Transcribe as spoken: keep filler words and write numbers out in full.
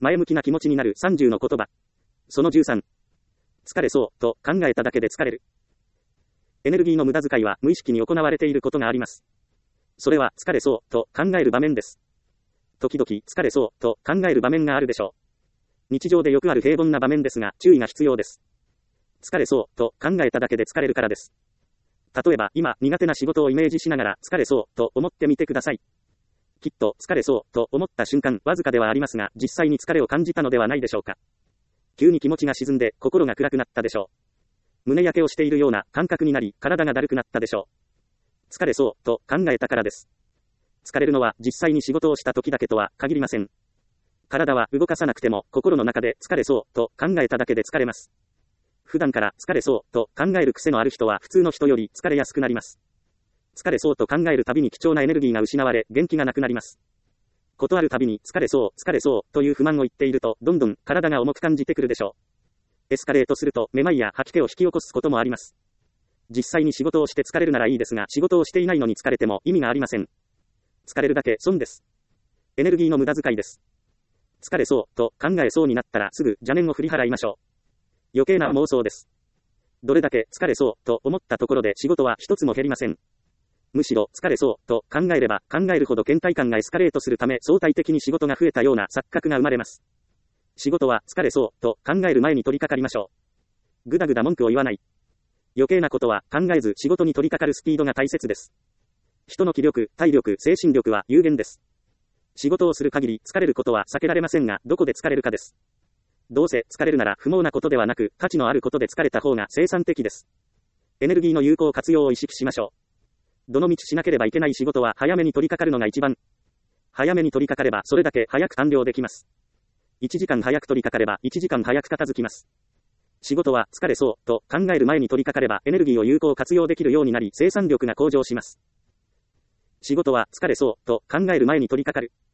前向きな気持ちになるさんじゅうの言葉。そのじゅうさん。疲れそうと考えただけで疲れる。エネルギーの無駄遣いは無意識に行われていることがあります。それは疲れそうと考える場面です。時々疲れそうと考える場面があるでしょう。日常でよくある平凡な場面ですが注意が必要です。疲れそうと考えただけで疲れるからです。例えば今苦手な仕事をイメージしながら疲れそうと思ってみてください。きっと疲れそうと思った瞬間わずかではありますが実際に疲れを感じたのではないでしょうか。急に気持ちが沈んで心が暗くなったでしょう。胸焼けをしているような感覚になり体がだるくなったでしょう。疲れそうと考えたからです。疲れるのは実際に仕事をした時だけとは限りません。体は動かさなくても心の中で疲れそうと考えただけで疲れます。普段から疲れそうと考える癖のある人は普通の人より疲れやすくなります。疲れそうと考えるたびに貴重なエネルギーが失われ元気がなくなります。ことあるたびに疲れそう疲れそうという不満を言っているとどんどん体が重く感じてくるでしょう。エスカレートするとめまいや吐き気を引き起こすこともあります。実際に仕事をして疲れるならいいですが仕事をしていないのに疲れても意味がありません。疲れるだけ損です。エネルギーの無駄遣いです。疲れそうと考えそうになったらすぐ邪念を振り払いましょう。余計な妄想です。どれだけ疲れそうと思ったところで仕事は一つも減りません。むしろ疲れそうと考えれば考えるほど倦怠感がエスカレートするため相対的に仕事が増えたような錯覚が生まれます。仕事は疲れそうと考える前に取り掛かりましょう。ぐだぐだ文句を言わない。余計なことは考えず仕事に取り掛かるスピードが大切です。人の気力、体力、精神力は有限です。仕事をする限り疲れることは避けられませんがどこで疲れるかです。どうせ疲れるなら不毛なことではなく価値のあることで疲れた方が生産的です。エネルギーの有効活用を意識しましょう。どの道しなければいけない仕事は早めに取り掛かるのが一番。早めに取り掛かればそれだけ早く完了できます。いちじかん早く取り掛かればいちじかん早く片付きます。仕事は疲れそうと考える前に取り掛かればエネルギーを有効活用できるようになり生産力が向上します。仕事は疲れそうと考える前に取り掛かる。